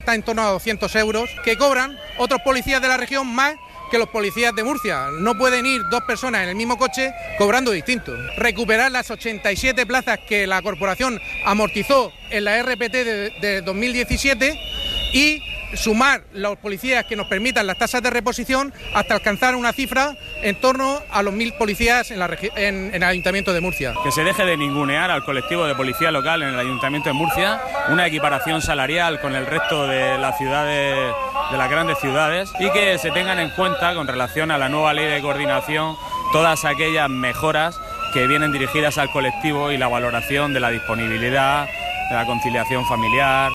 Está en torno a 200 euros que cobran otros policías de la región más que los policías de Murcia. No pueden ir dos personas en el mismo coche cobrando distinto. Recuperar las 87 plazas que la corporación amortizó en la RPT de 2017 y sumar los policías que nos permitan las tasas de reposición hasta alcanzar una cifra en torno a los 1.000 policías en el Ayuntamiento de Murcia. Que se deje de ningunear al colectivo de policía local en el Ayuntamiento de Murcia, una equiparación salarial con el resto de las ciudades, de las grandes ciudades, y que se tengan en cuenta con relación a la nueva ley de coordinación todas aquellas mejoras que vienen dirigidas al colectivo y la valoración de la disponibilidad, de la conciliación familiar.